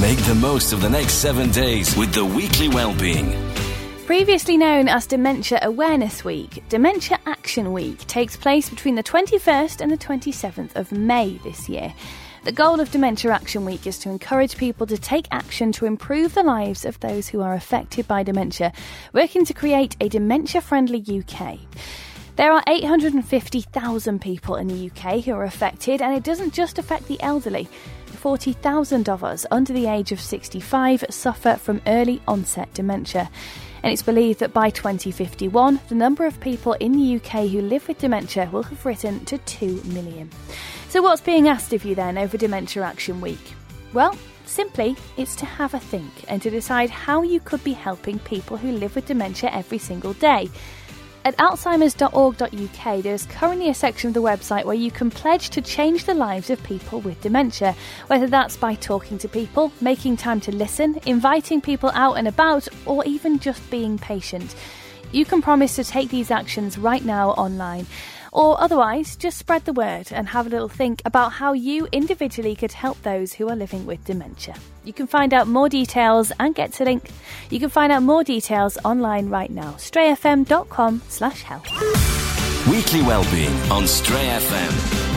Make the most of the next 7 days with the Weekly Wellbeing. Previously known as Dementia Awareness Week, Dementia Action Week takes place between the 21st and the 27th of May this year. The goal of Dementia Action Week is to encourage people to take action to improve the lives of those who are affected by dementia, working to create a dementia-friendly UK. There are 850,000 people in the UK who are affected, and it doesn't just affect the elderly. 40,000 of us under the age of 65 suffer from early onset dementia. And it's believed that by 2051, the number of people in the UK who live with dementia will have risen to 2 million. So what's being asked of you then over Dementia Action Week? Well, simply, it's to have a think and to decide how you could be helping people who live with dementia every single day. At alzheimers.org.uk, there is currently a section of the website where you can pledge to change the lives of people with dementia, whether that's by talking to people, making time to listen, inviting people out and about, or even just being patient. You can promise to take these actions right now online. Or otherwise, just spread the word and have a little think about how you individually could help those who are living with dementia. You can find out more details and get to link. You can find out more details online right now. StrayFM.com/help. Weekly Wellbeing on Stray FM.